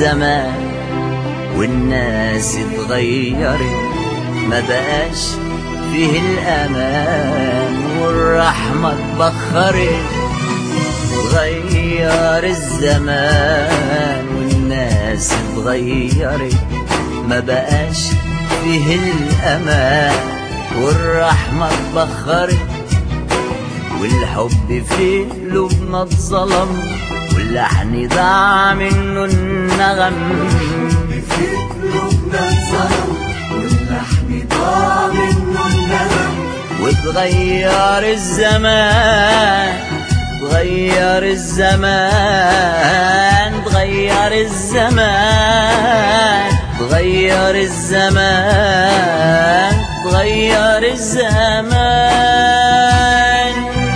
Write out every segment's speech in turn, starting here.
الزمان والناس اتغيرت، ما بقاش فيه الأمان والرحمة اتبخرت. اتغير الزمان والناس اتغيرت، ما بقاش فيه الأمان والرحمة اتبخرت. والحب في قلوبنا اتظلم واللحن ضاع منه النغم. في قلوبنا اتظلم واللحن ضاع منه النغم. واتغير الزمان، اتغير الزمان، اتغير الزمان، اتغير الزمان، اتغير الزمان.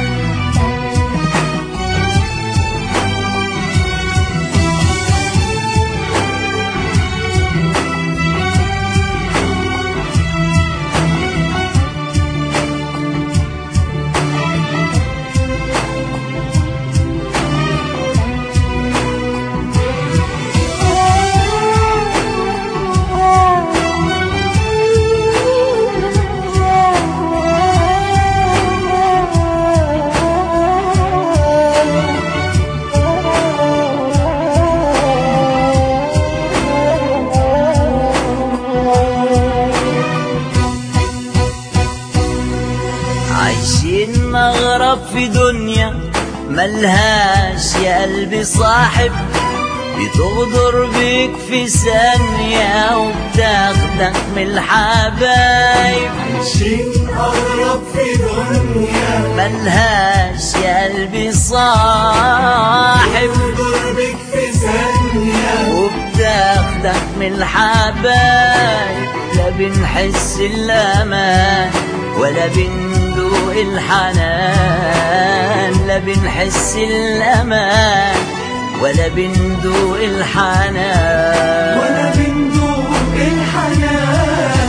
عايشين نغرب في دنيا ملهاش يا قلبي صاحب، بتغدر بيك في ثانية وبتاخدك من الحبايب. عايشين نغرب في دنيا ملهاش يا قلبي صاحب، بتغدر بيك في ثانية وبتاخدك من الحبايب. لا بنحس الأمان ولا بندوق الحنان، لا بنحس الأمان ولا بندوق الحنان، ولا بندوق الحنان.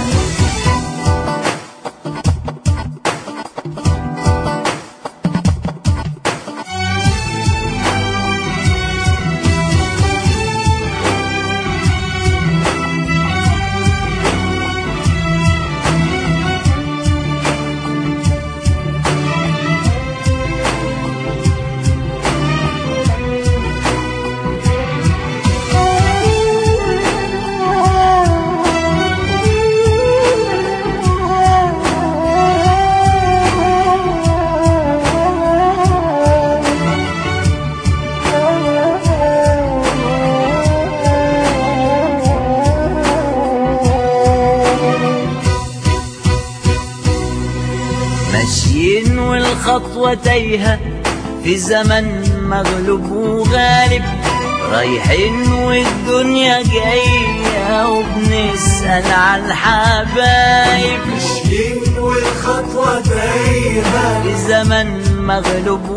ماشيين والخطوة تايهة في زمن مغلوب وغالب، رايحين والدنيا جاية وبنسأل على الحبايب. ماشيين والخطوة تايهة في زمن مغلوب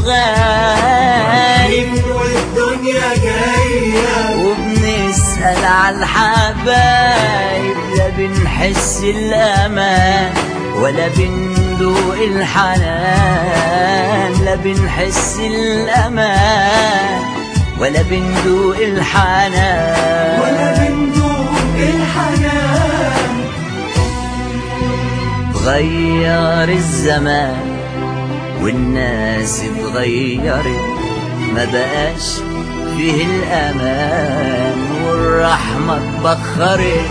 وغالب، والدنيا جاية وبنسأل على الحبايب. لا بنحس الأمان ولا بندوق الحنان، لا بنحس الأمان ولا بندوق الحنان، ولا بندوق الحنان. اتغير الزمان والناس اتغيرت، ما بقاش فيه الأمان والرحمة اتبخرت.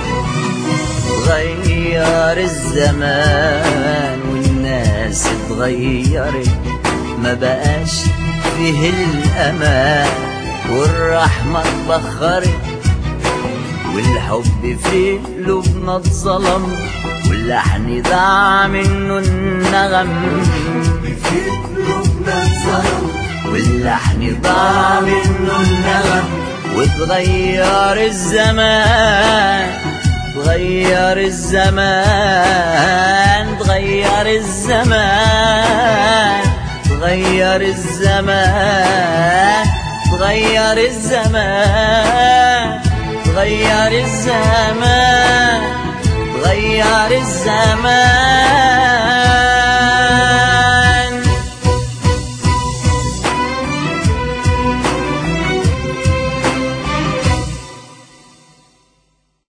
اتغير الزمان والناس اتغيرت، ما بقاش فيه الأمان والرحمة اتبخرت. والحب في قلوبنا اتظلم واللحن ضاع منه النغم. في قلوبنا اتظلم واللحن ضاع منه النغم. واتغير الزمان، اتغير الزمان، اتغير الزمان، اتغير الزمان، اتغير الزمان، اتغير الزمان، اتغير الزمان.